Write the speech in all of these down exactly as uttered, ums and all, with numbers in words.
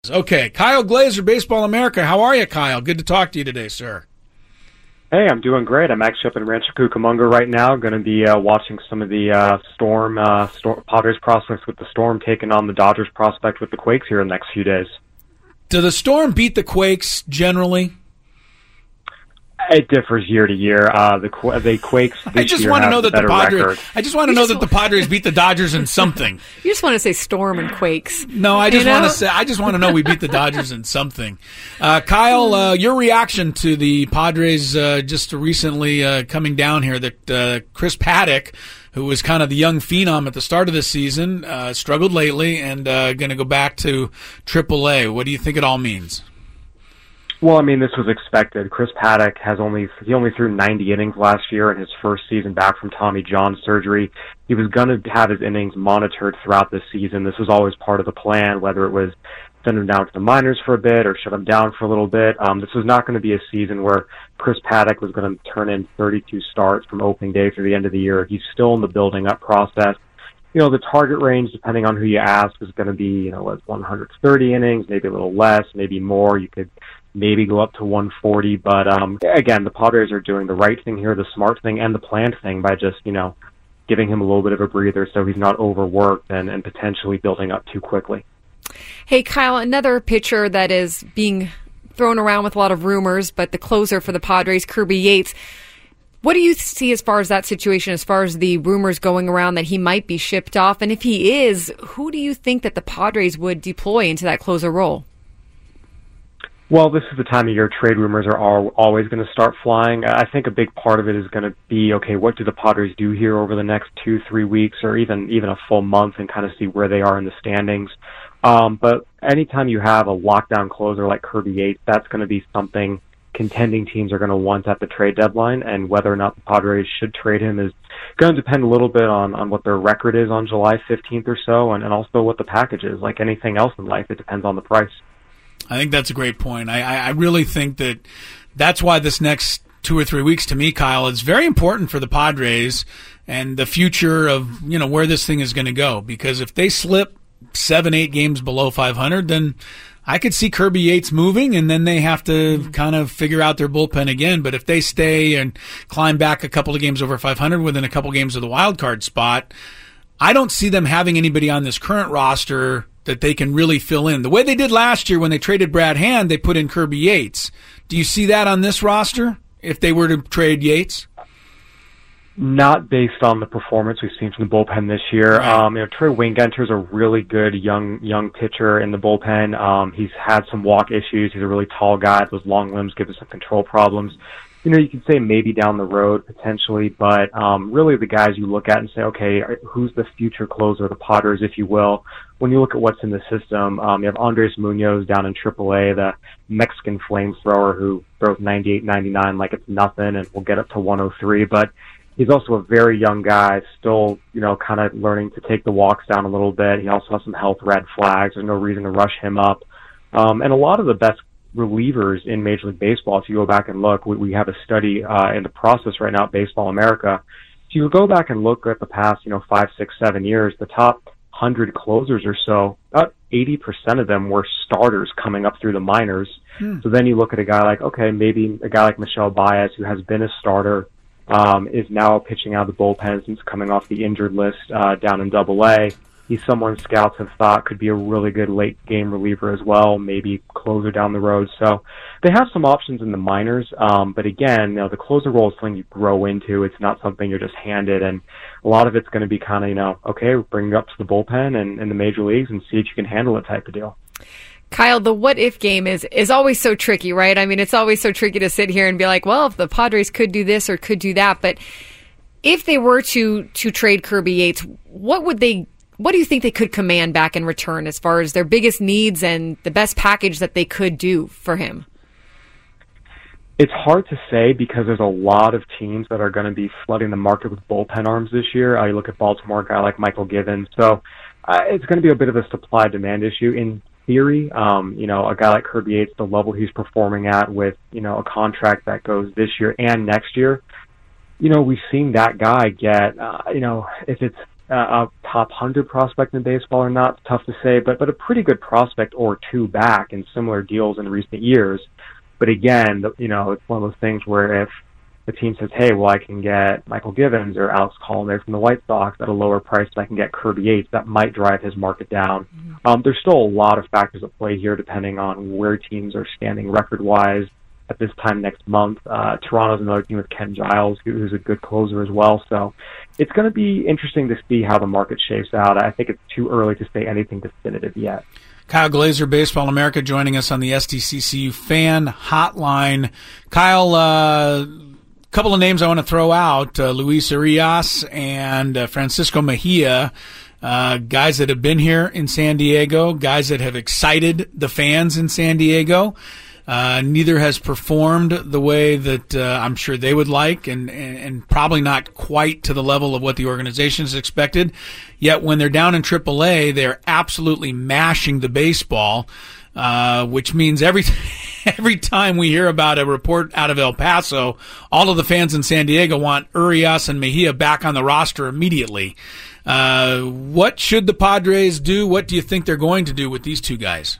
Okay, Kyle Glaser, Baseball America. How are you, Kyle? Good to talk to you today, sir. Hey, I'm doing great. I'm actually up in Rancho Cucamonga right now. Going to be uh, watching some of the uh, Storm, uh, Storm Padres prospects with the Storm taking on the Dodgers prospect with the Quakes here in the next few days. Do the Storm beat the Quakes generally? It differs year to year. Uh, the the Quakes this I just year want to have know the that the better Padres. record. I just want to know that the Padres beat the Dodgers in something. You just want to say Storm and Quakes. No, I just You know? want to say. I just want to know we beat the Dodgers in something. Uh, Kyle, uh, your reaction to the Padres uh, just recently uh, coming down here that uh, Chris Paddock, who was kind of the young phenom at the start of the season, uh, struggled lately and uh, going to go back to triple A. What do you think it all means? Well, I mean, this was expected. Chris Paddock has only he only threw ninety innings last year in his first season back from Tommy John surgery. He was going to have his innings monitored throughout the season. This was always part of the plan, whether it was send him down to the minors for a bit or shut him down for a little bit. Um, this was not going to be a season where Chris Paddock was going to turn in thirty-two starts from opening day through the end of the year. He's still in the building up process. You know, the target range, depending on who you ask, is going to be, you know, one hundred thirty innings, maybe a little less, maybe more. You could maybe go up to one forty. But, um, again, the Padres are doing the right thing here, the smart thing, and the planned thing by just, you know, giving him a little bit of a breather so he's not overworked and, and potentially building up too quickly. Hey, Kyle, another pitcher that is being thrown around with a lot of rumors, but the closer for the Padres, Kirby Yates. What do you see as far as that situation, as far as the rumors going around that he might be shipped off? And if he is, who do you think that the Padres would deploy into that closer role? Well, this is the time of year trade rumors are all, always going to start flying. I think a big part of it is going to be, okay, what do the Padres do here over the next two, three weeks or even, even a full month and kind of see where they are in the standings. Um, but anytime you have a lockdown closer like Kirby Yates, that's going to be something contending teams are going to want at the trade deadline, and whether or not the Padres should trade him is going to depend a little bit on, on what their record is on July fifteenth or so, and, and also what the package is. Like anything else in life, it depends on the price. I think that's a great point. I, I, I really think that that's why this next two or three weeks, to me, Kyle, is very important for the Padres and the future of, you know, where this thing is going to go. Because if they slip seven, eight games below five hundred, then I could see Kirby Yates moving, and then they have to kind of figure out their bullpen again. But if they stay and climb back a couple of games over five hundred within a couple of games of the wild card spot, I don't see them having anybody on this current roster that they can really fill in. The way they did last year when they traded Brad Hand, they put in Kirby Yates. Do you see that on this roster if they were to trade Yates? Not based on the performance we've seen from the bullpen this year. Right. Um, you know, Trey Wingenter is a really good young young pitcher in the bullpen. Um, he's had some walk issues. He's a really tall guy. Those long limbs give us some control problems. You know, you could say maybe down the road potentially, but um, really the guys you look at and say, okay, who's the future closer, the Padres, if you will. When you look at what's in the system, um, you have Andres Munoz down in triple A, the Mexican flamethrower who throws ninety-eight, ninety-nine like it's nothing and will get up to one oh three, but he's also a very young guy, still, you know, kind of learning to take the walks down a little bit. He also has some health red flags. There's no reason to rush him up. Um, and a lot of the best relievers in Major League Baseball, if you go back and look, we, we have a study uh, in the process right now at Baseball America. If you go back and look at the past, you know, five, six, seven years, the top one hundred closers or so, about eighty percent of them were starters coming up through the minors. Hmm. So then you look at a guy like, okay, maybe a guy like Michel Baez, who has been a starter, um, is now pitching out of the bullpen since coming off the injured list uh, down in double A. He's someone scouts have thought could be a really good late-game reliever as well, maybe closer down the road. So they have some options in the minors, um, but again, you know, the closer role is something you grow into. It's not something you're just handed, and a lot of it's going to be kind of, you know, okay, bring it up to the bullpen and in the major leagues and see if you can handle it type of deal. Kyle, the what-if game is, is always so tricky, right? I mean, it's always so tricky to sit here and be like, well, if the Padres could do this or could do that, but if they were to to trade Kirby Yates, what would they What do you think they could command back in return as far as their biggest needs and the best package that they could do for him? It's hard to say because there's a lot of teams that are going to be flooding the market with bullpen arms this year. Uh, you look at Baltimore, a guy like Michael Givens. So uh, it's going to be a bit of a supply-demand issue. In theory, um, you know, a guy like Kirby Yates, the level he's performing at with, you know, a contract that goes this year and next year, you know, we've seen that guy get, uh, you know, if it's uh, a top one hundred prospect in baseball or not, it's tough to say, but, but a pretty good prospect or two back in similar deals in recent years. But again, you know, it's one of those things where if the team says, hey, well, I can get Michael Givens or Alex Collier from the White Sox at a lower price than I can get Kirby Yates, that might drive his market down. Mm-hmm. Um, there's still a lot of factors at play here depending on where teams are standing record-wise at this time next month. Uh, Toronto's another team with Ken Giles, who's a good closer as well. So it's going to be interesting to see how the market shapes out. I think it's too early to say anything definitive yet. Kyle Glaser, Baseball America, joining us on the S D C C U Fan Hotline. Kyle, a uh, couple of names I want to throw out, uh, Luis Urias and uh, Francisco Mejia, uh, guys that have been here in San Diego, guys that have excited the fans in San Diego. Uh, neither has performed the way that uh, I'm sure they would like, and, and, and probably not quite to the level of what the organization has expected. Yet when they're down in triple A, they're absolutely mashing the baseball, uh, which means every every time we hear about a report out of El Paso, all of the fans in San Diego want Urias and Mejia back on the roster immediately. Uh, what should the Padres do? What do you think they're going to do with these two guys?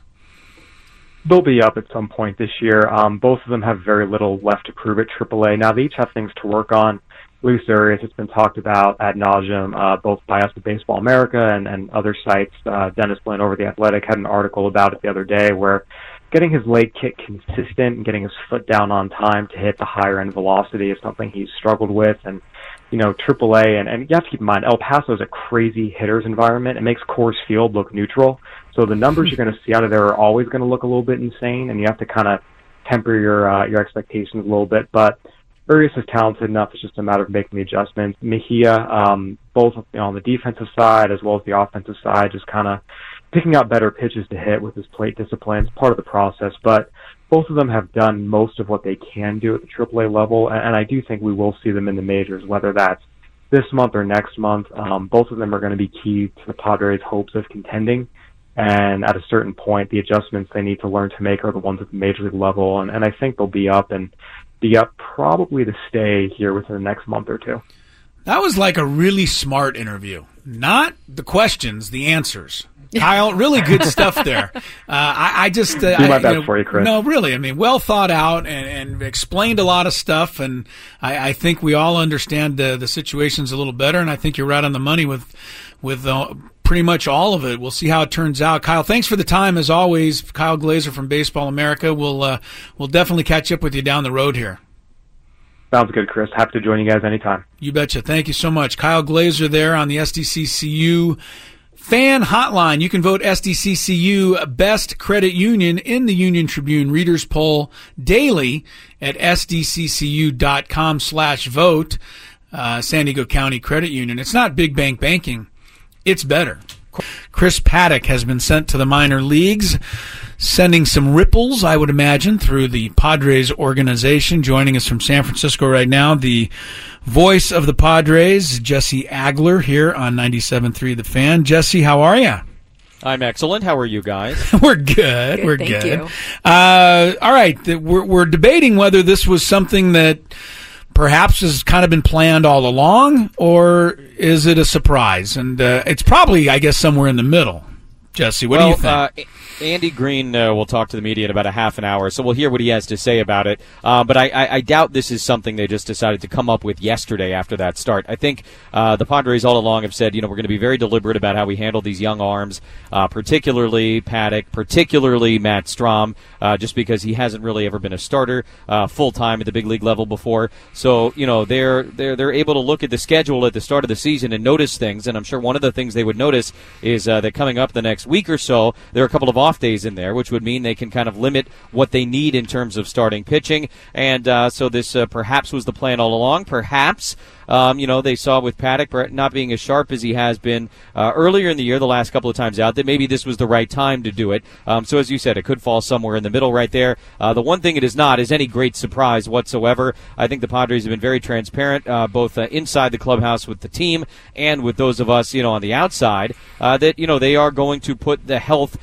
They'll be up at some point this year. Um, both of them have very little left to prove at triple A. Now, they each have things to work on. Luis Urias has been talked about ad nauseum, uh, both by us at Baseball America and, and other sites. Uh, Dennis Lynn over The Athletic had an article about it the other day where getting his leg kick consistent and getting his foot down on time to hit the higher end velocity is something he's struggled with. And, you know, triple A, and, and you have to keep in mind, El Paso is a crazy hitter's environment. It makes Coors Field look neutral. So the numbers you're going to see out of there are always going to look a little bit insane, and you have to kind of temper your uh, your expectations a little bit. But Urias is talented enough. It's just a matter of making the adjustments. Mejia, um, both you know, on the defensive side as well as the offensive side, just kind of picking out better pitches to hit with his plate discipline. It's part of the process. But both of them have done most of what they can do at the triple A level, and, and I do think we will see them in the majors, whether that's this month or next month. Um, both of them are going to be key to the Padres' hopes of contending. And at a certain point, the adjustments they need to learn to make are the ones at the major league level. And, and I think they'll be up and be up probably to stay here within the next month or two. That was like a really smart interview. Not the questions, the answers. Kyle, really good stuff there. Uh, I, I just uh, do my I, best you know, for you, Chris. No, really. I mean, well thought out and, and explained a lot of stuff. And I, I think we all understand the, the situations a little better. And I think you're right on the money with with uh, pretty much all of it. We'll see how it turns out. Kyle, thanks for the time as always. Kyle Glaser from Baseball America. We'll uh, we'll definitely catch up with you down the road here. Sounds good, Chris. Happy to join you guys anytime. You betcha. Thank you so much. Kyle Glaser there on the S D C C U Fan Hotline. You can vote S D C C U Best Credit Union in the Union Tribune Readers Poll daily at sdccu.com slash vote. Uh, San Diego County Credit Union. It's not big bank banking. It's better. Chris Paddack has been sent to the minor leagues, sending some ripples, I would imagine, through the Padres organization. Joining us from San Francisco right now, the voice of the Padres, Jesse Agler, here on ninety-seven point three The Fan. Jesse, how are you? I'm excellent. How are you guys? We're good. good We're thank good. You. Uh, all right. We're, we're debating whether this was something that perhaps has kind of been planned all along, or is it a surprise? And uh, it's probably, I guess, somewhere in the middle. Jesse, what well, do you think? Uh, Andy Green uh, will talk to the media in about a half an hour, so we'll hear what he has to say about it. Uh, but I, I, I doubt this is something they just decided to come up with yesterday after that start. I think uh, the Padres all along have said, you know, we're going to be very deliberate about how we handle these young arms, uh, particularly Paddack, particularly Matt Strahm, uh, just because he hasn't really ever been a starter uh, full-time at the big league level before. So, you know, they're, they're, they're able to look at the schedule at the start of the season and notice things, and I'm sure one of the things they would notice is uh, that coming up the next week or so, there are a couple of off days in there, which would mean they can kind of limit what they need in terms of starting pitching. And uh, so this uh, perhaps was the plan all along. Perhaps, um, you know, they saw with Paddack not being as sharp as he has been uh, earlier in the year, the last couple of times out, that maybe this was the right time to do it. Um, so as you said, it could fall somewhere in the middle right there. Uh, the one thing it is not is any great surprise whatsoever. I think the Padres have been very transparent, uh, both uh, inside the clubhouse with the team and with those of us, you know, on the outside, uh, that, you know, they are going to put the health and the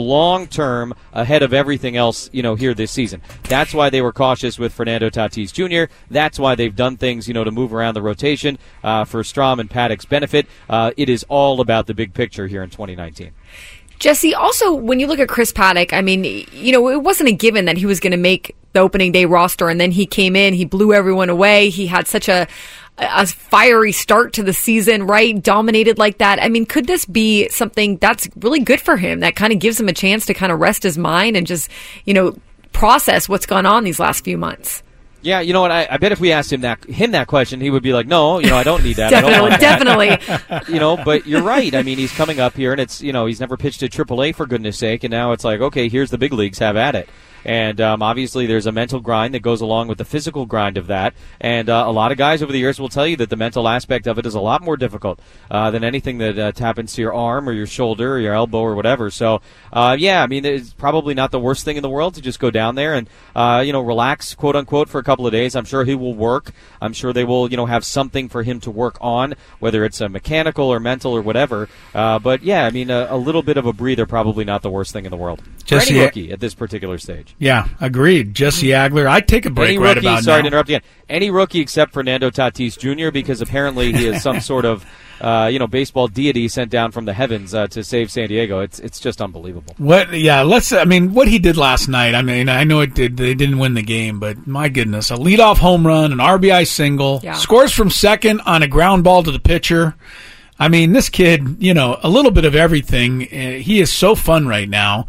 long term ahead of everything else, you know, here this season. That's why they were cautious with Fernando Tatis Junior That's why they've done things, you know, to move around the rotation uh, for Strahm and Paddock's benefit. Uh, it is all about the big picture here in twenty nineteen. Jesse, also, when you look at Chris Paddack, I mean, you know, it wasn't a given that he was going to make the opening day roster, and then he came in, he blew everyone away. He had such a, a fiery start to the season, right? Dominated like that. I mean, could this be something that's really good for him, that kind of gives him a chance to kind of rest his mind and just, you know, process what's gone on these last few months? Yeah, you know what? I, I bet if we asked him that him that question, he would be like, "No, you know, I don't need that. definitely, I don't want definitely." That. You know, but you're right. I mean, he's coming up here, and it's you know, he's never pitched at triple A for goodness sake, and now it's like, okay, here's the big leagues, have at it. And um, obviously, there's a mental grind that goes along with the physical grind of that. And uh, a lot of guys over the years will tell you that the mental aspect of it is a lot more difficult uh, than anything that uh, happens to your arm or your shoulder or your elbow or whatever. So, uh, yeah, I mean, it's probably not the worst thing in the world to just go down there and, uh, you know, relax, quote unquote, for a couple of days. I'm sure he will work. I'm sure they will, you know, have something for him to work on, whether it's a mechanical or mental or whatever. Uh, but, yeah, I mean, a, a little bit of a breather, probably not the worst thing in the world. Jesse, for any rookie at this particular stage. Yeah, agreed. Jesse Agler. I'd take a break any right rookie, about sorry now. to interrupt again. Any rookie except Fernando Tatis Junior because apparently he is some sort of uh, you know baseball deity sent down from the heavens uh, to save San Diego. It's it's just unbelievable. What? Yeah, let's. I mean, what he did last night. I mean, I know it did. They didn't win the game, but my goodness, a leadoff home run, an R B I single, yeah. Scores from second on a ground ball to the pitcher. I mean, this kid, you know, a little bit of everything. Uh, he is so fun right now,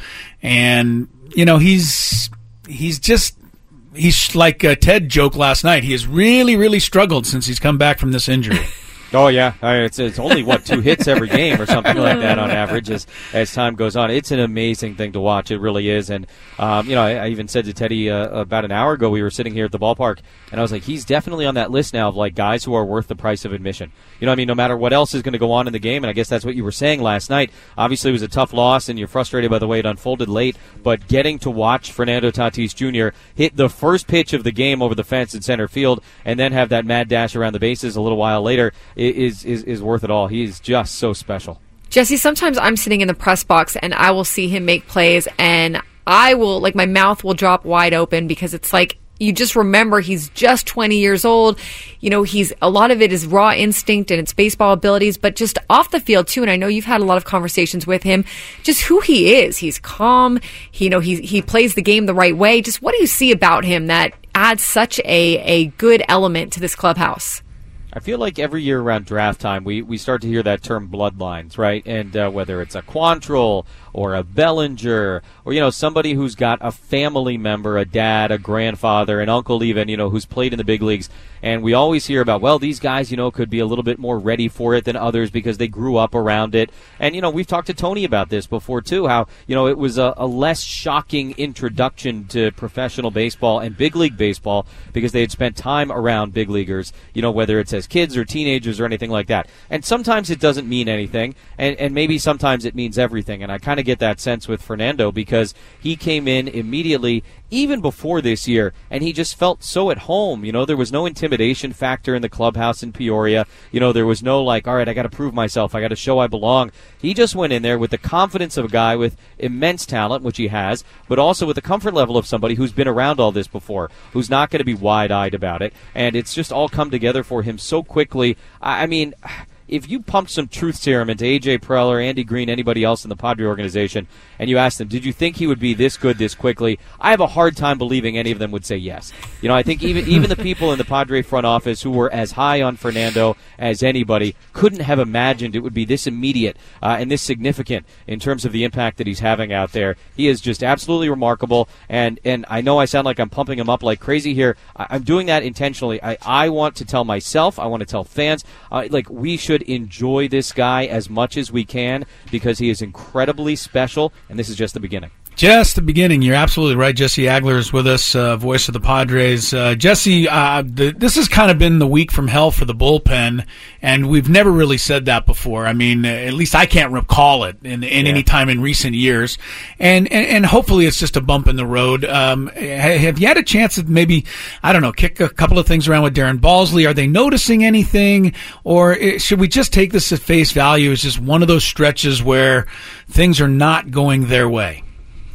and you know, he's he's just. He's like a Ted joke last night. He has really, really struggled since he's come back from this injury. Oh, yeah. I mean, it's it's only, what, two hits every game or something like that on average as, as time goes on. It's an amazing thing to watch. It really is. And, um, you know, I, I even said to Teddy uh, about an hour ago, we were sitting here at the ballpark, and I was like, he's definitely on that list now of, like, guys who are worth the price of admission. You know what I mean? No matter what else is going to go on in the game, and I guess that's what you were saying last night. Obviously, it was a tough loss, and you're frustrated by the way it unfolded late, but getting to watch Fernando Tatis Junior hit the first pitch of the game over the fence in center field and then have that mad dash around the bases a little while later is is, is worth it all. He's just so special. Jesse, sometimes I'm sitting in the press box and I will see him make plays and I will, like, my mouth will drop wide open because it's like, you just remember he's just twenty years old. You know, he's a lot of it is raw instinct and it's baseball abilities, but just off the field too. And I know you've had a lot of conversations with him, just who he is. He's calm. He, you know, he, he plays the game the right way. Just what do you see about him that adds such a, a good element to this clubhouse? I feel like every year around draft time, we, we start to hear that term bloodlines, right? And uh, whether it's a Quantrill or a Bellinger or, you know, somebody who's got a family member, a dad, a grandfather, an uncle even, you know, who's played in the big leagues. And we always hear about, well, these guys, you know, could be a little bit more ready for it than others because they grew up around it. And, you know, we've talked to Tony about this before, too, how, you know, it was a, a less shocking introduction to professional baseball and big league baseball because they had spent time around big leaguers, you know, whether it's as kids or teenagers or anything like that. And sometimes it doesn't mean anything, and, and maybe sometimes it means everything. And I kind of get that sense with Fernando because he came in immediately, even before this year, and he just felt so at home. You know, there was no intimidation factor in the clubhouse in Peoria. You know, there was no like, all right, I got to prove myself. I got to show I belong. He just went in there with the confidence of a guy with immense talent, which he has, but also with the comfort level of somebody who's been around all this before, who's not going to be wide-eyed about it. And it's just all come together for him so quickly. I mean, if you pumped some truth serum into A J Preller, Andy Green, anybody else in the Padre organization, and you asked them, did you think he would be this good this quickly? I have a hard time believing any of them would say yes. You know, I think even even the people in the Padre front office who were as high on Fernando as anybody couldn't have imagined it would be this immediate uh, and this significant in terms of the impact that he's having out there. He is just absolutely remarkable, and, and I know I sound like I'm pumping him up like crazy here. I, I'm doing that intentionally. I, I want to tell myself, I want to tell fans, uh, like we should enjoy this guy as much as we can because he is incredibly special, and this is just the beginning. Just the beginning. You're absolutely right. Jesse Agler is with us, uh, voice of the Padres. Uh, Jesse, uh, the, this has kind of been the week from hell for the bullpen, and we've never really said that before. I mean, at least I can't recall it in, in yeah. any time in recent years. And, and, and hopefully it's just a bump in the road. Um, have you had a chance to maybe, I don't know, kick a couple of things around with Darren Balsley? Are they noticing anything? Or should we just take this at face value as just one of those stretches where things are not going their way?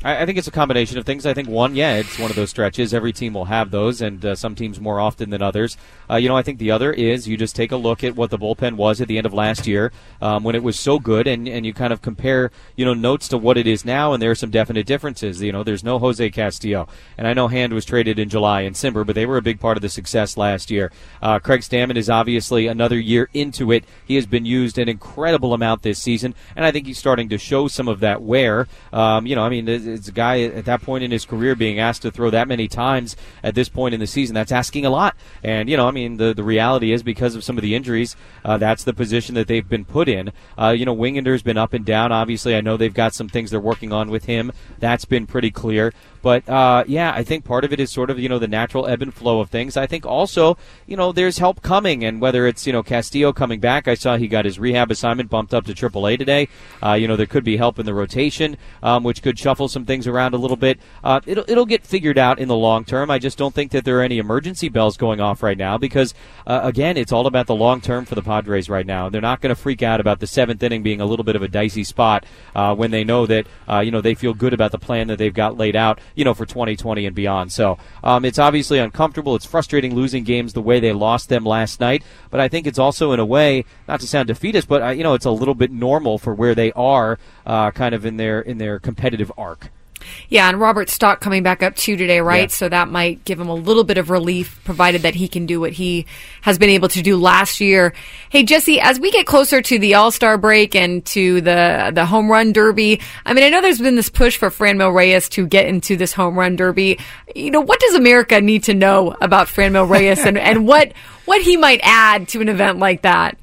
I think it's a combination of things. I think, one, yeah, it's one of those stretches. Every team will have those, and uh, some teams more often than others. Uh, you know, I think the other is you just take a look at what the bullpen was at the end of last year um, when it was so good, and, and you kind of compare, you know, notes to what it is now, and there are some definite differences. You know, there's no Jose Castillo. And I know Hand was traded in July and Simber, but they were a big part of the success last year. Uh, Craig Stammen is obviously another year into it. He has been used an incredible amount this season, and I think he's starting to show some of that wear. Um, you know, I mean, it's a guy at that point in his career being asked to throw that many times at this point in the season. That's asking a lot. And, you know, I mean, the, the reality is because of some of the injuries, uh, that's the position that they've been put in. Uh, you know, Wingender's been up and down. Obviously, I know they've got some things they're working on with him. That's been pretty clear. But, uh, yeah, I think part of it is sort of, you know, the natural ebb and flow of things. I think also, you know, there's help coming, and whether it's, you know, Castillo coming back, I saw he got his rehab assignment bumped up to triple A today. Uh, you know, there could be help in the rotation, um, which could shuffle some things around a little bit. Uh, it'll, it'll get figured out in the long term. I just don't think that there are any emergency bells going off right now because, uh, again, it's all about the long term for the Padres right now. They're not going to freak out about the seventh inning being a little bit of a dicey spot uh, when they know that, uh, you know, they feel good about the plan that they've got laid out, you know, for twenty twenty and beyond. So um, it's obviously uncomfortable. It's frustrating losing games the way they lost them last night, but I think it's also in a way, not to sound defeatist, but uh, you know, it's a little bit normal for where they are uh, kind of in their in their competitive arc. Yeah, and Robert Stock coming back up too today, right? Yeah. So that might give him a little bit of relief, provided that he can do what he has been able to do last year. Hey, Jesse, as we get closer to the All-Star break and to the the home run derby, I mean, I know there's been this push for Franmil Reyes to get into this home run derby. You know, what does America need to know about Franmil Reyes and, and what what he might add to an event like that?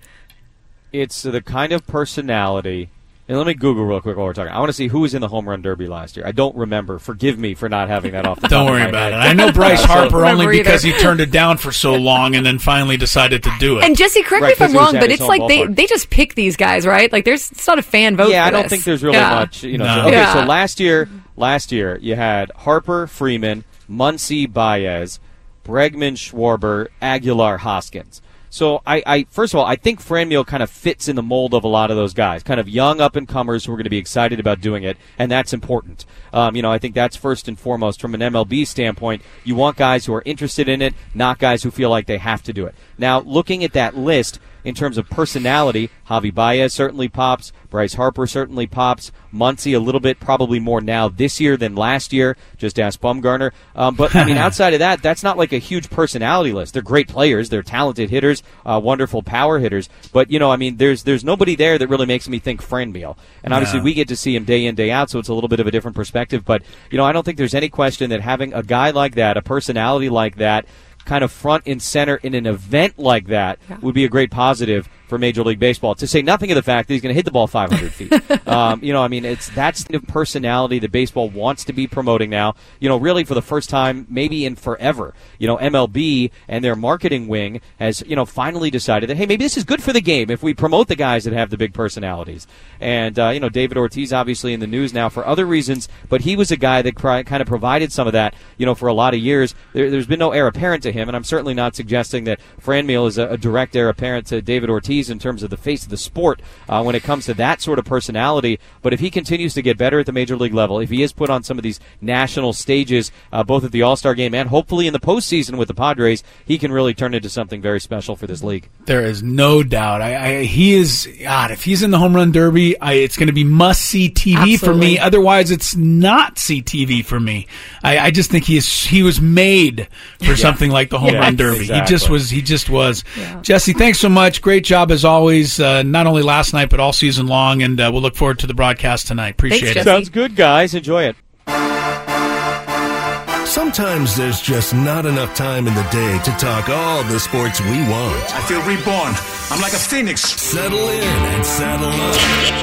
It's the kind of personality. And let me Google real quick while we're talking. I want to see who was in the home run derby last year. I don't remember. Forgive me for not having that off the top Don't of worry my about head. it. I know Bryce Harper only either. because he turned it down for so long and then finally decided to do it. And Jesse, correct Right, me if I'm 'cause it was wrong, at but his it's home like they, ballpark. they just pick these guys, right? Like there's it's not a fan vote. Yeah, for I don't this. think there's really Yeah. much. You know. No. So, okay, Yeah. so last year, last year you had Harper, Freeman, Muncy, Baez, Bregman, Schwarber, Aguilar, Hoskins. So, I, I first of all, I think Franmil kind of fits in the mold of a lot of those guys, kind of young up-and-comers who are going to be excited about doing it, and that's important. Um, you know, I think that's first and foremost from an M L B standpoint. You want guys who are interested in it, not guys who feel like they have to do it. Now, looking at that list, in terms of personality, Javi Baez certainly pops. Bryce Harper certainly pops. Muncy a little bit, probably more now this year than last year. Just ask Bumgarner. Um, but, I mean, outside of that, that's not like a huge personality list. They're great players. They're talented hitters, uh, wonderful power hitters. But, you know, I mean, there's there's nobody there that really makes me think Franmil. And obviously No. we get to see him day in, day out, so it's a little bit of a different perspective. But, you know, I don't think there's any question that having a guy like that, a personality like that, kind of front and center in an event like that Yeah. would be a great positive for Major League Baseball, to say nothing of the fact that he's going to hit the ball five hundred feet. um, you know, I mean, it's that's the personality that baseball wants to be promoting now. You know, really for the first time, maybe in forever. You know, M L B and their marketing wing has, you know, finally decided that, hey, maybe this is good for the game if we promote the guys that have the big personalities. And, uh, you know, David Ortiz obviously in the news now for other reasons, but he was a guy that cri- kind of provided some of that, you know, for a lot of years. There, there's been no heir apparent to him, and I'm certainly not suggesting that Franmil is a, a direct heir apparent to David Ortiz in terms of the face of the sport uh, when it comes to that sort of personality. But if he continues to get better at the major league level, if he is put on some of these national stages, uh, both at the All-Star game and hopefully in the postseason with the Padres, he can really turn into something very special for this league. There is no doubt. I, I he is God. If he's in the home run derby, I, it's going to be must see T V for Absolutely. me. Otherwise, it's not see T V for me. I, I just think he is he was made for something like the home Yeah, run derby. exactly. He just was. He just was. Yeah. Jesse, thanks so much. Great job as always. Uh, not only last night but all season long. And uh, we'll look forward to the broadcast tonight. Appreciate Thanks, it. Jesse. Sounds good, guys. Enjoy it. Sometimes there's just not enough time in the day to talk all the sports we want. I feel reborn. I'm like a phoenix. Settle in and saddle up.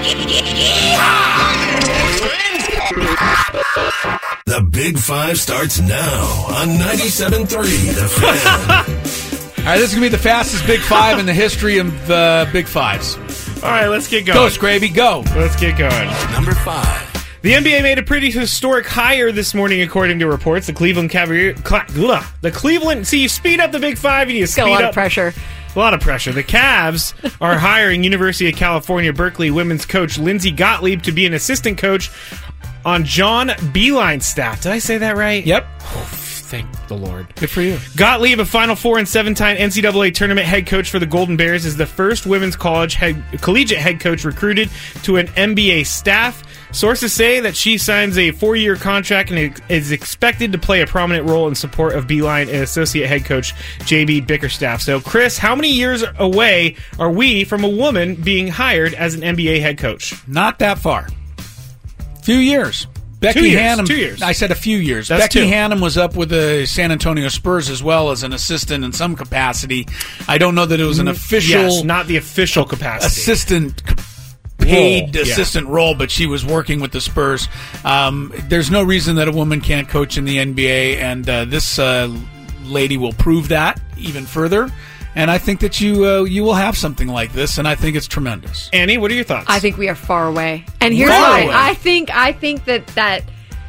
The Big Five starts now on ninety-seven point three The Fan. All right, this is going to be the fastest Big Five in the history of uh, Big Fives. All right, let's get Go, going. Scraby, go. Let's get going. Number five. The N B A made a pretty historic hire this morning, according to reports. The Cleveland Cavalier, Cla- ugh, the Cleveland. See, you speed up the Big Five, and you speed Got a lot up of pressure. A lot of pressure. The Cavs are hiring University of California, Berkeley women's coach Lindsey Gottlieb to be an assistant coach on John Beilein's staff. Did I say that right? Yep. Thank the Lord. Good for you. Gottlieb, a Final Four and seven-time N C double A tournament head coach for the Golden Bears, is the first women's college head, collegiate head coach recruited to an N B A staff. Sources say that she signs a four-year contract and is expected to play a prominent role in support of Beilein and associate head coach J B Bickerstaff. So, Chris, how many years away are we from a woman being hired as an N B A head coach? Not that far. Few years. Becky two years, Hannum. Two years. I said a few years. That's Becky two. Hannum was up with the San Antonio Spurs as well as an assistant in some capacity. I don't know that it was an official. Yes, not the official capacity. Assistant. Paid Role, assistant yeah. role, but she was working with the Spurs. Um, there's no reason that a woman can't coach in the N B A, and uh, this uh, lady will prove that even further. And I think that you uh, you will have something like this, and I think it's tremendous. Annie, what are your thoughts? I think we are far away. And here's Far why. away. I think I think that that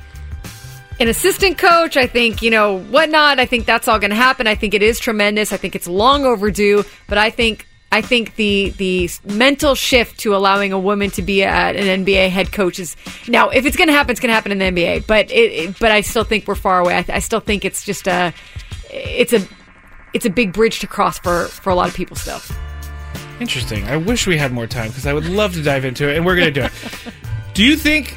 an assistant coach, I think, you know, whatnot, I think that's all going to happen. I think it is tremendous. I think it's long overdue, but I think I think the the mental shift to allowing a woman to be a, an N B A head coach is now, if it's going to happen, it's going to happen in the N B A. But it, it, but I still think we're far away. I, I still think it's just a it's a it's a big bridge to cross for, for a lot of people still. Interesting. I wish we had more time because I would love to dive into it, and we're going to do it. Do you think,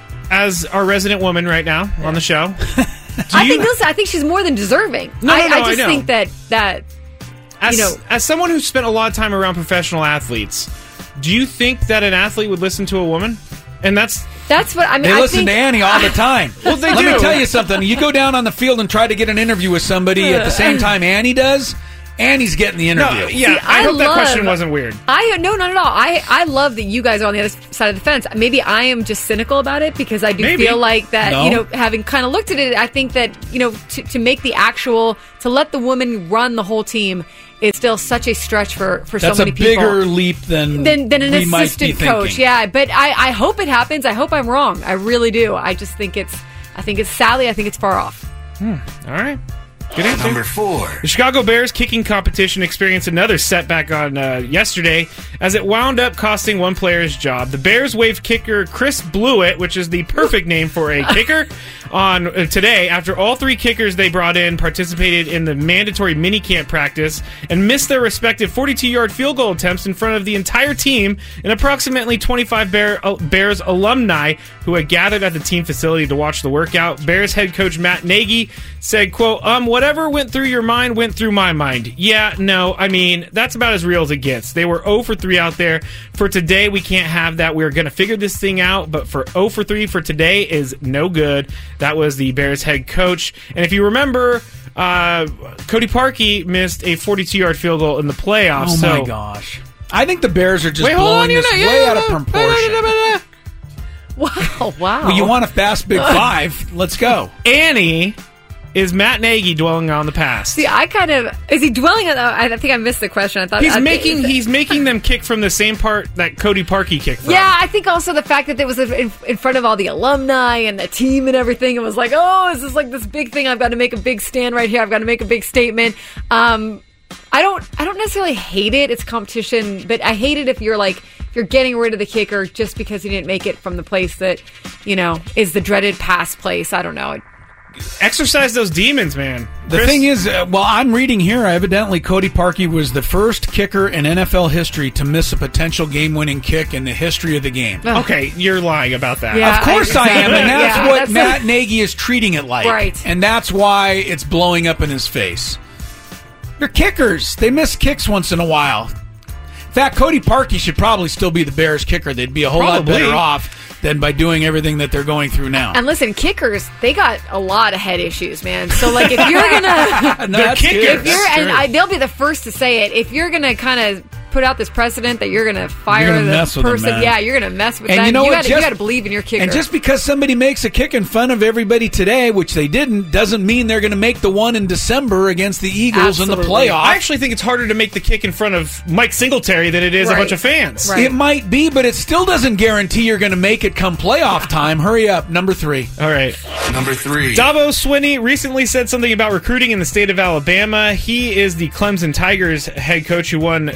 as our resident woman right now on the show, do I you, think listen, I think she's more than deserving. No, no, I, no, I I just know. think that that as, you know, as someone who's spent a lot of time around professional athletes, do you think that an athlete would listen to a woman? And that's that's what I mean. They I listen think, to Annie all the time. Well, they Let do. me tell you something. You go down on the field and try to get an interview with somebody at the same time Annie does, Annie's getting the interview. no, yeah. See, I, I hope that love- question wasn't weird. I no, not at all. I, I love that you guys are on the other side of the fence. Maybe I am just cynical about it because I do Maybe. feel like that, No. you know, having kind of looked at it, I think that, you know, to, to make the actual, to let the woman run the whole team is still such a stretch for, for That's so a many people. bigger leap than, Than, than an we might be assistant thinking. coach. Yeah, but I, I hope it happens. I hope I'm wrong. I really do. I just think it's, I think it's Sally. I think it's far off. All right. Good answer. Number four. The Chicago Bears kicking competition experienced another setback on uh, yesterday as it wound up costing one player's job. The Bears waived kicker Chris Blewett, which is the perfect name for a kicker, on uh, today after all three kickers they brought in participated in the mandatory minicamp practice and missed their respective forty-two-yard field goal attempts in front of the entire team and approximately twenty-five Bear, uh, Bears alumni who had gathered at the team facility to watch the workout. Bears head coach Matt Nagy said, quote, um, whatever went through your mind went through my mind. Yeah, no, I mean, that's about as real as it gets. They were zero for three out there. For today, we can't have that. We're going to figure this thing out, but for zero for three for today is no good. That was the Bears head coach. And if you remember, uh, Cody Parkey missed a forty-two-yard field goal in the playoffs. Oh, so my gosh. I think the Bears are just Wait, hold on, blowing you're this not- way yeah, out of yeah, proportion. Wow, wow. Well, you want a fast big five? Let's go. Annie, is Matt Nagy dwelling on the past? See, I kind of is he dwelling on? I think I missed the question. I thought He's I, making he's making them kick from the same part that Cody Parkey kicked from. Yeah, I think also the fact that it was in, in front of all the alumni and the team and everything, it was like, oh, is this like this big thing? I've got to make a big stand right here. I've got to make a big statement. Um, I don't, I don't necessarily hate it. It's competition, but I hate it if you're like, if you're getting rid of the kicker just because he didn't make it from the place that, you know, is the dreaded pass place. I don't know. It, Exercise those demons, man. The Chris? thing is, uh, well, I'm reading here, evidently Cody Parkey was the first kicker in N F L history to miss a potential game-winning kick in the history of the game. Okay, you're lying about that. Yeah. Of course I, I- am, and that's Yeah, what that's- Matt Nagy is treating it like. Right. And that's why it's blowing up in his face. They're kickers. They miss kicks once in a while. In fact, Cody Parkey should probably still be the Bears kicker. They'd be a whole Probably. lot better off than by doing everything that they're going through now. and listen, kickers, they got a lot of head issues, man. So like, if you're gonna, No, that's kickers. good. if you're, That's and true. I, they'll be the first to say it. If you're gonna kind of put out this precedent that you're gonna fire You're gonna the mess with them, person, man. yeah, you're gonna mess with And them. you know what? gotta, you Just- gotta believe in your kicker. And just because somebody makes a kick in fun of everybody today, which they didn't, doesn't mean they're going to make the one in December against the Eagles in the Absolutely. playoff. I actually think it's harder to make the kick in front of Mike Singletary than it is a Right. bunch of fans. Right. It might be, but it still doesn't guarantee you're going to make it come playoff time. Hurry up. Number three. All right. Number three. Dabo Swinney recently said something about recruiting in the state of Alabama. He is the Clemson Tigers head coach who won two national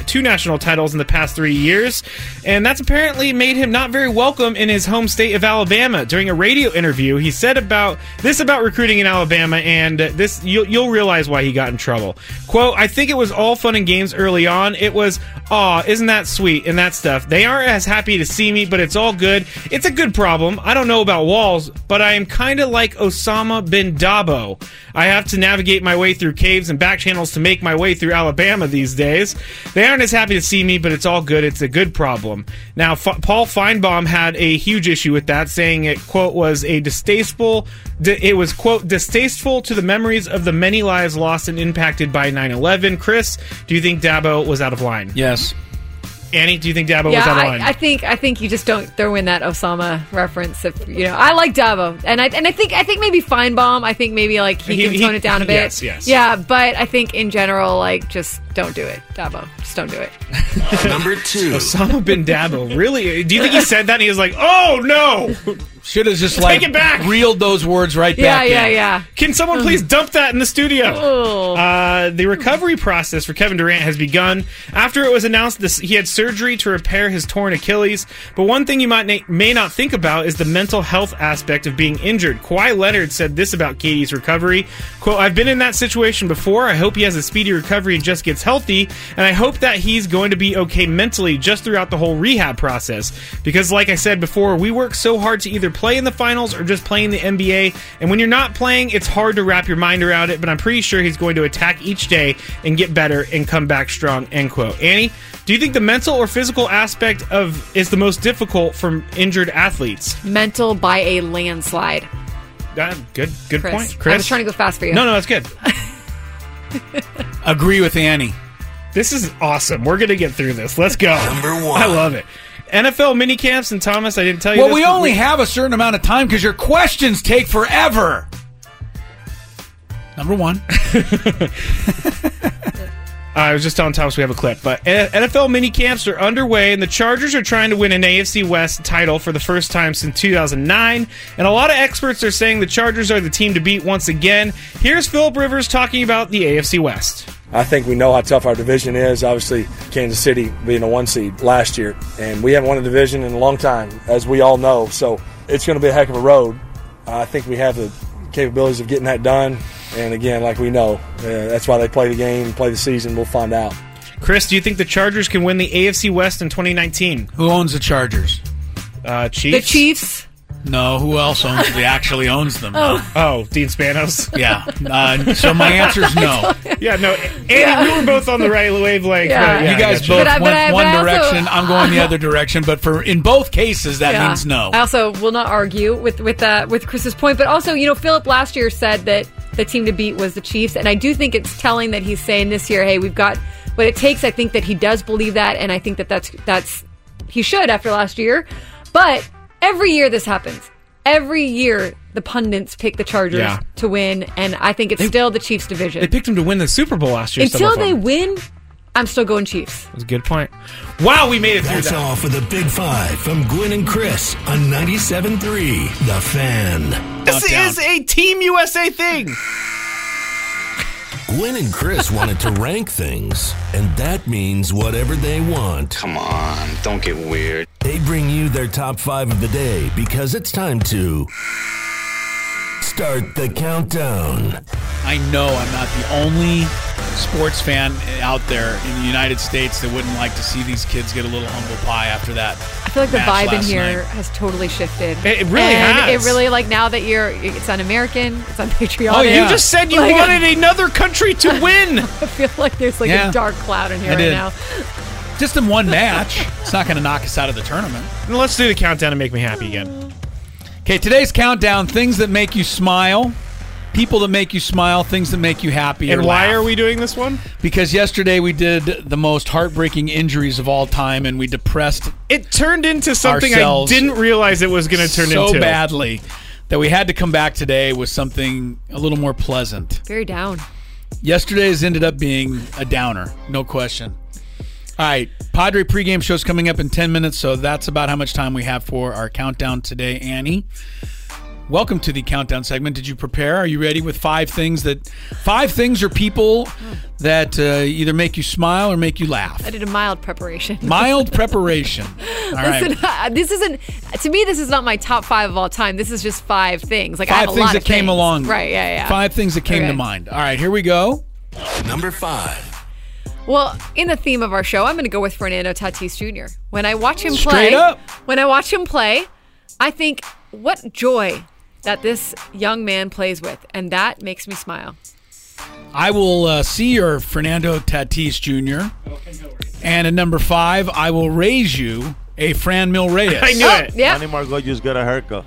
national titles in the past three years, and that's apparently made him not very welcome in his home state of Alabama. During a radio interview, he said about this about recruiting in Alabama, and this you'll, you'll realize why he got in trouble. Quote, I think it was all fun and games early on. It was, aw, isn't that sweet, and that stuff. They aren't as happy to see me, but it's all good. It's a good problem. I don't know about walls, but I am kind of like Osama bin Dabo. I have to navigate my way through caves and back channels to make my way through Alabama these days. They aren't as happy to see me, but it's all good. It's a good problem. Now, F- Paul Feinbaum had a huge issue with that, saying it, quote, was a distasteful, di- it was, quote, distasteful to the memories of the many lives lost and impacted by nine eleven. Chris, do you think Dabo was out of line? Yes. Annie, do you think Dabo yeah, was out of I, line? I think I think you just don't throw in that Osama reference. If you know, I like Dabo, and I and I think I think maybe Feinbaum. I think maybe like he, He- can he- tone it down a bit. yes, yes. Yeah, but I think in general, like just don't do it, Dabo. Just don't do it. Number two. Osama bin Dabo. Really? Do you think he said that and he was like, oh, no! Should have just Take like it back. reeled those words right Yeah, back yeah, in. yeah. Can someone please dump that in the studio? Oh. Uh, the recovery process for Kevin Durant has begun. After it was announced this, he had surgery to repair his torn Achilles. But one thing you might na- may not think about is the mental health aspect of being injured. Kawhi Leonard said this about K D's recovery. Quote, I've been in that situation before. I hope he has a speedy recovery and just gets healthy. And I hope that he's going to be okay mentally just throughout the whole rehab process. Because like I said before, we work so hard to either play in the finals or just play in the N B A. And when you're not playing, it's hard to wrap your mind around it. But I'm pretty sure he's going to attack each day and get better and come back strong, end quote. Annie, do you think the mental or physical aspect of is the most difficult for injured athletes? Mental by a landslide. Uh, good good Chris. point. Chris? I was trying to go fast for you. No, no, that's good. Agree with Annie. This is awesome. We're going to get through this. Let's go. Number one. I love it. N F L minicamps, and Thomas, I didn't tell you Well, this, we but only have a certain amount of time because your questions take forever. Number one. I was just telling Thomas we have a clip, but N F L minicamps are underway, and the Chargers are trying to win an A F C West title for the first time since two thousand nine, and a lot of experts are saying the Chargers are the team to beat once again. Here's Philip Rivers talking about the A F C West. I think we know how tough our division is. Obviously, Kansas City being a one seed last year, and we haven't won a division in a long time, as we all know. So it's going to be a heck of a road. Uh, I think we have the capabilities of getting that done. And again, like we know, uh, that's why they play the game, play the season. We'll find out. Chris, do you think the Chargers can win the A F C West in twenty nineteen? Who owns the Chargers? Uh, Chiefs? The Chiefs. No, who else owns? They actually owns them. though. Oh, Dean Spanos. Yeah. Uh, so my answer is no. Yeah, no, Andy, Yeah. we were both on the right wavelength. Yeah. but yeah, You guys I gotcha. both But I- but went I- one but I also- direction. I'm going the other direction. But for in both cases, that Yeah. means no. I also will not argue with with uh, with Chris's point, but also, you know, Philip last year said that the team to beat was the Chiefs, and I do think it's telling that he's saying this year, hey, we've got what it takes. I think that he does believe that, and I think that that's that's he should after last year. But every year this happens. Every year the pundits pick the Chargers Yeah. to win, and I think it's still the Chiefs division. They picked him to win the Super Bowl last year. some Until of they them. win, I'm still going Chiefs. That's a good point. Wow, we made it through That's that. all for the Big Five from Gwynn and Chris on ninety-seven point three The Fan. This Countdown. is a Team U S A thing. Gwynn and Chris wanted to rank things, and that means whatever they want. Come on, don't get weird. They bring you their top five of the day because it's time to start the countdown. I know I'm not the only sports fan out there in the United States that wouldn't like to see these kids get a little humble pie after that. I feel like the match vibe in last here night. has totally shifted. It- it really and has. It really, like, now that you're, it's un-American, it's unpatriotic. Oh, yeah. You just said you Like- wanted another country to win. I feel like there's like Yeah. a dark cloud in here I right did. now. Just in one match. It's not going to knock us out of the tournament. Let's do the countdown and make me happy again. Okay, today's countdown, things that make you smile, people that make you smile, things that make you happy. And or why laugh. are we doing this one? Because yesterday we did the most heartbreaking injuries of all time, and we depressed It turned into something Ourselves. I didn't realize it was going to turn so into. badly that we had to come back today with something a little more pleasant. Very down. Yesterday's ended up being a downer, no question. All right, Padre pregame show's coming up in ten minutes, so that's about how much time we have for our countdown today, Annie. welcome to the countdown segment. Did you prepare? Are you ready with five things that five things or people that uh, either make you smile or make you laugh? I did a mild preparation. Mild preparation. All Listen, right. uh, this isn't to me. This is not my top five of all time. This is just five things. Like I have Five a things lot that of came things. along. Right? Yeah, yeah. Five things that came Okay. to mind. All right, here we go. Number five. Well, in the theme of our show, I'm going to go with Fernando Tatis Junior When I watch him Straight play, up. when I watch him play, I think what joy that this young man plays with, and that makes me smile. I will uh, see your Fernando Tatis Junior And at number five, I will raise you a Fran Mil Reyes. I knew Oh, it. yeah. Manny Margot just got a haircut.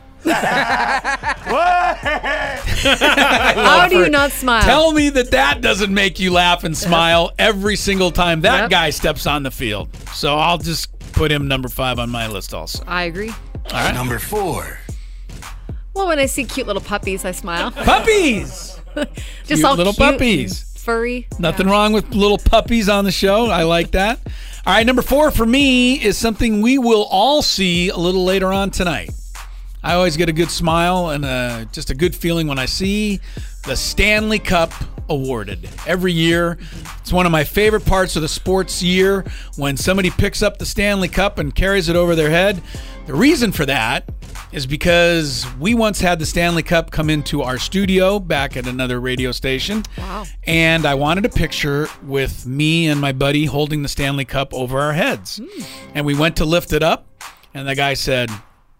How do you not smile? Tell me that that doesn't make you laugh and smile every single time that Yep. guy steps on the field. So I'll just put him number five on my list also. I agree. All right. Number four. Well, when I see cute little puppies, I smile. Puppies! Just Cute all little cute puppies. and furry. Nothing Yeah. wrong with little puppies on the show. I like that. All right, number four for me is something we will all see a little later on tonight. I always get a good smile and uh, just a good feeling when I see the Stanley Cup awarded every year. It's one of my favorite parts of the sports year when somebody picks up the Stanley Cup and carries it over their head. The reason for that is because we once had the Stanley Cup come into our studio back at another radio station. Wow. And I wanted a picture with me and my buddy holding the Stanley Cup over our heads. Mm. And we went to lift it up, and the guy said,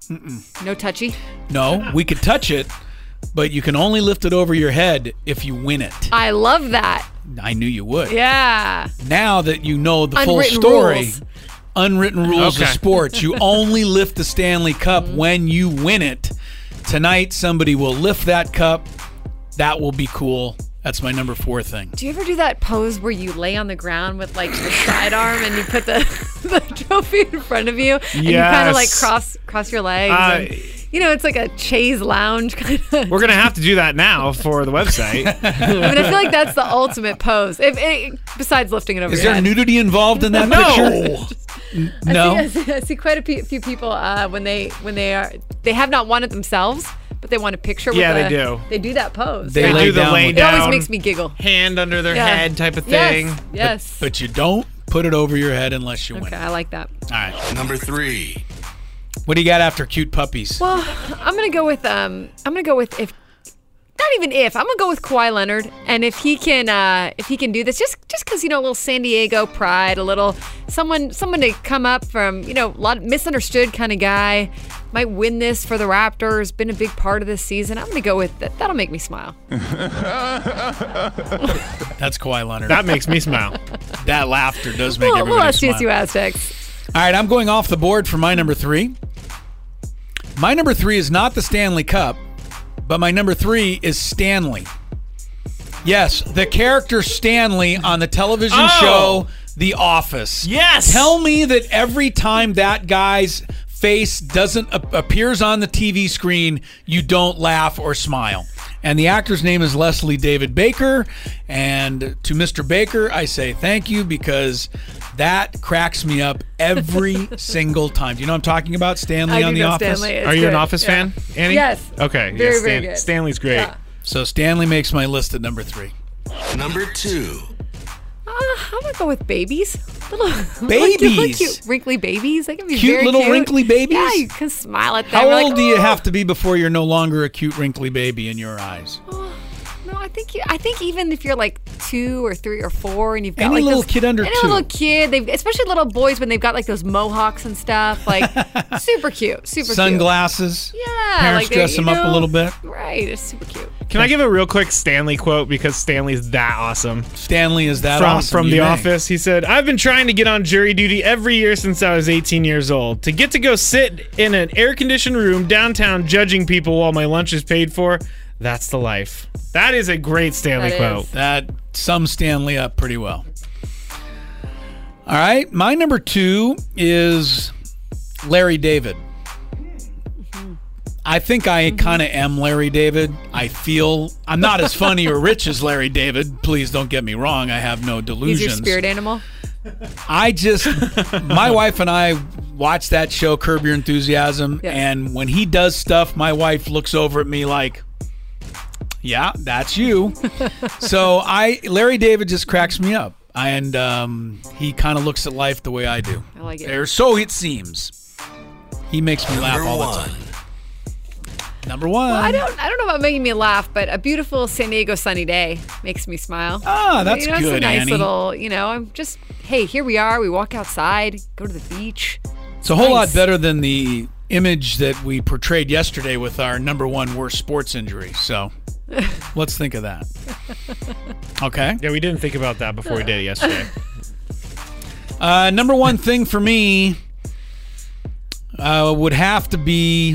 No touchy. no, we could touch it, but you can only lift it over your head if you win it. I love that. I knew you would. Yeah. Now that you know the full Unwritten story, rules. unwritten rules of Okay. sports, you only lift the Stanley Cup Mm-hmm. when you win it. Tonight, somebody will lift that cup. That will be cool. That's my number four thing. Do you ever do that pose where you lay on the ground with like the sidearm and you put the, the trophy in front of you and you kind of like Yes. cross cross your legs? Uh, and, you know, it's like a chaise lounge kind of. We're gonna have to do that now for the website. I mean, I feel like that's the ultimate pose. If it, besides lifting it over Is your there head. nudity involved in that No. picture? N- I No. see, I see, I see quite a pe- few people uh, when they when they are they have not won it themselves, but they want a picture. Yeah, with they a- do. They do that pose. They They lay do the down lay with- It always down, makes me giggle. hand under their Yeah. head type of thing. Yes. Yes. But you don't put it over your head unless you win. Okay, it. I like that. All right. Number three. What do you got after cute puppies? Well, I'm gonna go with um, I'm gonna go with if, not even if, I'm gonna go with Kawhi Leonard, and if he can, uh, if he can do this, just just because you know, a little San Diego pride, a little someone, someone to come up from, you know, a lot of misunderstood kind of guy, might win this for the Raptors, been a big part of this season. I'm gonna go with that. That'll make me smile. That's Kawhi Leonard. That makes me smile. That laughter does make Well, everybody well, S T smile. S U Aztecs. All right, I'm going off the board for my number three. My number three is not the Stanley Cup, but my number three is Stanley. Yes, the character Stanley on the television Oh! show The Office. Yes! Tell me that every time that guy's face doesn't a- appears on the T V screen, you don't laugh or smile. And the actor's name is Leslie David Baker. And to Mister Baker, I say thank you because that cracks me up every single time. Do you know what I'm talking about? Stanley I on do The know Office? Stanley. It's Are you an good. Office Yeah. fan, Annie? Yes. Okay. Very, yeah, very good. Stanley's great. Yeah. So Stanley makes my list at number three. Number two. Uh, I'm gonna go with babies. Little little Babies? cute, wrinkly babies. They can be Cute very little cute. wrinkly babies? Yeah, you can smile at them. How You're old like, do you "Oh." have to be before you're no longer a cute wrinkly baby in your eyes? No, I think you, I think even if you're like two or three or four, and you've got Any like little those, kid under any two. little kid, they especially little boys when they've got like those mohawks and stuff, like super cute, super Sunglasses. cute. Yeah, Parents like they- dress you them up a know, little bit. Right, it's super cute. Can I give a real quick Stanley quote because Stanley's that awesome? Stanley is that from awesome. from you The may. Office. He said, "I've been trying to get on jury duty every year since I was eighteen years old. To get to go sit in an air-conditioned room downtown judging people while my lunch is paid for, that's the life." That is a great Stanley That quote. is. That sums Stanley up pretty well. All right, my number two is Larry David. I think I kind of am Larry David. I feel I'm not as funny or rich as Larry David. Please don't get me wrong. I have no delusions. He's your spirit animal. I just, my wife and I watch that show, Curb Your Enthusiasm, Yes. and when he does stuff, my wife looks over at me like, yeah, that's you. So I, Larry David just cracks me up. And um, he kind of looks at life the way I do. I like it. Or so it seems. He makes me laugh Number all one. the time. Number one. Well, I don't. I don't know about making me laugh, but a beautiful San Diego sunny day makes me smile. Ah, that's you know, It's a good, nice Annie. little. You know, I'm just. Hey, here we are. We walk outside, go to the beach. It's a whole Nice. lot better than the image that we portrayed yesterday with our number one worst sports injury. So let's think of that. Okay. Yeah, we didn't think about that before we did it yesterday. Uh, number one thing for me uh, would have to be.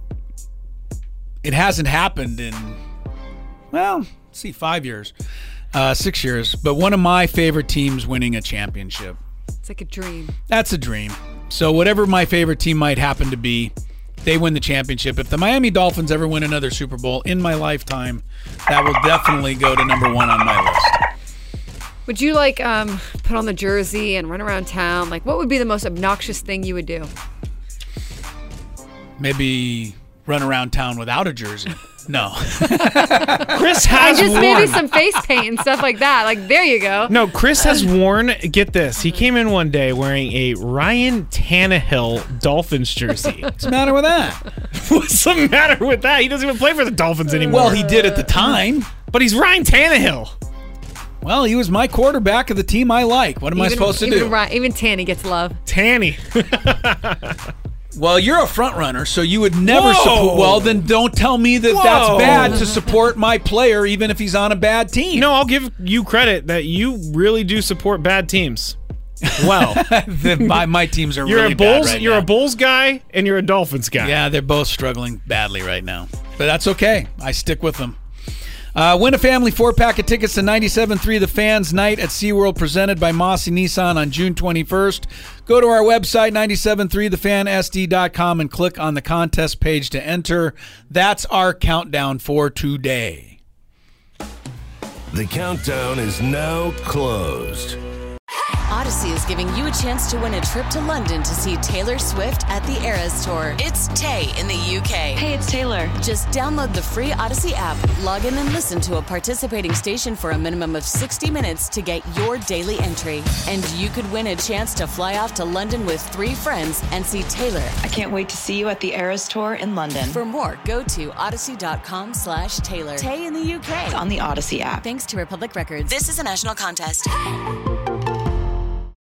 It hasn't happened in, well, let's see, five years, uh, six years. But one of my favorite teams winning a championship. It's like a dream. That's a dream. So whatever my favorite team might happen to be, they win the championship. If the Miami Dolphins ever win another Super Bowl in my lifetime, that will definitely go to number one on my list. Would you like um, put on the jersey and run around town? Like, what would be the most obnoxious thing you would do? Maybe run around town without a jersey. No. Chris And has just worn. maybe some face paint and stuff like that. Like, there you go. No, Chris has worn. Get this. He came in one day wearing a Ryan Tannehill Dolphins jersey. What's the matter with that? What's the matter with that? He doesn't even play for the Dolphins anymore. Well, he did at the time. but he's Ryan Tannehill. Well, he was my quarterback of the team I like. What am I Even- supposed to even do? Ri- even Tanny gets love. Tanny. Well, you're a front runner, so you would never Whoa. support. Well, then don't tell me that Whoa. that's bad to support my player, even if he's on a bad team. No, I'll give you credit that you really do support bad teams. Well, the, my, my teams are you're really a Bulls. bad right you're now. a Bulls guy, and you're a Dolphins guy. Yeah, they're both struggling badly right now. But that's okay. I stick with them. Uh, win a family four-pack of tickets to ninety-seven point three The Fans Night at SeaWorld presented by Mossy Nissan on June twenty-first. Go to our website, nine seven three the fan s d dot com, and click on the contest page to enter. That's our countdown for today. The countdown is now closed. Odyssey is giving you a chance to win a trip to London to see Taylor Swift at the Eras Tour. It's Tay in the U K. Hey, it's Taylor. Just download the free Odyssey app, log in and listen to a participating station for a minimum of sixty minutes to get your daily entry. And you could win a chance to fly off to London with three friends and see Taylor. I can't wait to see you at the Eras Tour in London. For more, go to odyssey.com slash Taylor. Tay in the U K. On the Odyssey app. Thanks to Republic Records. This is a national contest.